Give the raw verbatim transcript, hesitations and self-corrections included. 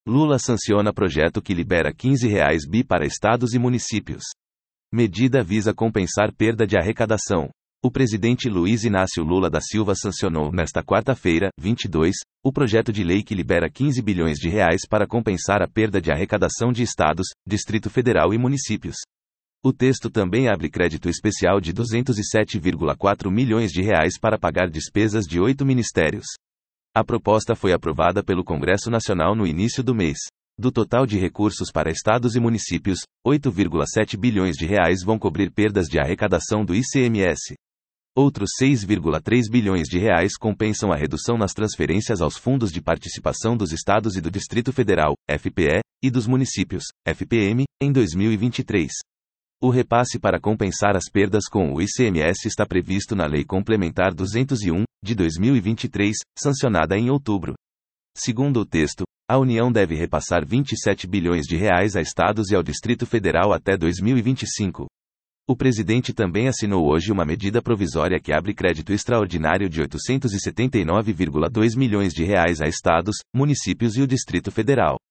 Lula sanciona projeto que libera quinze reais bi para estados e municípios. Medida visa compensar perda de arrecadação. O presidente Luiz Inácio Lula da Silva sancionou, nesta quarta-feira, vinte e dois, o projeto de lei que libera quinze bilhões de reais para compensar a perda de arrecadação de estados, Distrito Federal e municípios. O texto também abre crédito especial de duzentos e sete vírgula quatro milhões de reais para pagar despesas de oito ministérios. A proposta foi aprovada pelo Congresso Nacional no início do mês. Do total de recursos para estados e municípios, oito vírgula sete bilhões de reais vão cobrir perdas de arrecadação do I C M S. Outros seis vírgula três bilhões de reais compensam a redução nas transferências aos fundos de participação dos estados e do Distrito Federal, F P E, e dos municípios, F P M, em dois mil e vinte e três. O repasse para compensar as perdas com o I C M S está previsto na Lei Complementar duzentos e um, de dois mil e vinte e três, sancionada em outubro. Segundo o texto, a União deve repassar vinte e sete bilhões de reais a estados e ao Distrito Federal até dois mil e vinte e cinco. O presidente também assinou hoje uma medida provisória que abre crédito extraordinário de oitocentos e setenta e nove vírgula dois milhões de reais a estados, municípios e o Distrito Federal.